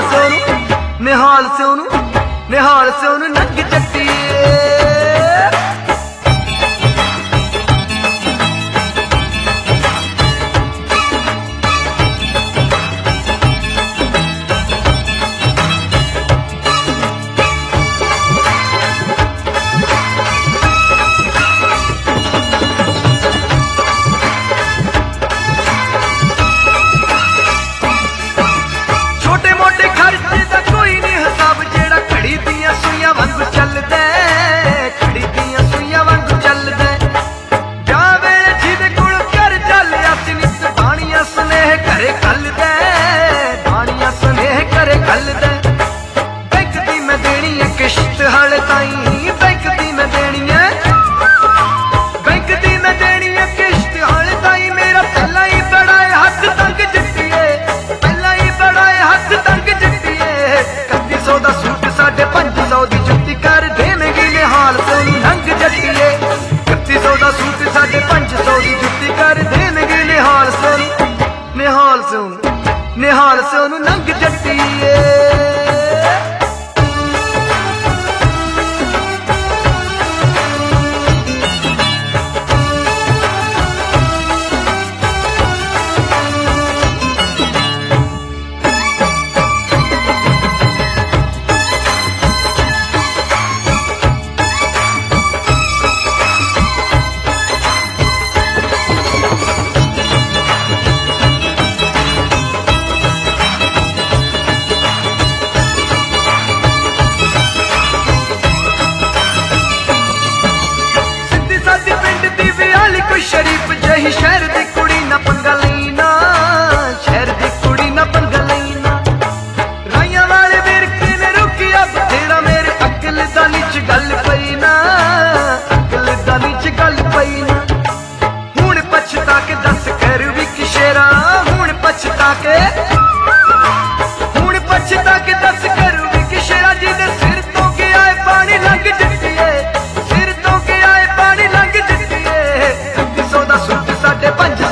निहाल से ओनू नंग जट्टीए। निहाल से ओनू नंग जट्टीए। शरीफ जही शहर दी कुड़ी ना पंगा लईना, शहर दी कुड़ी ना पंगा लईना। राइया वाले विरके ने रुकिया बथेरा मेरे अकल दानी च गल पई ना, अकल दानी च गल पई ना। हुण पछता के दस कर भी कि शेरा, हुण पछता के दस कर भी कि शेरा जी दे सिर तो के आए पानी लंघ जट्टीए, सिर तो के आए पानी लंघ जट्टीए। 3500 दा सूट 5.5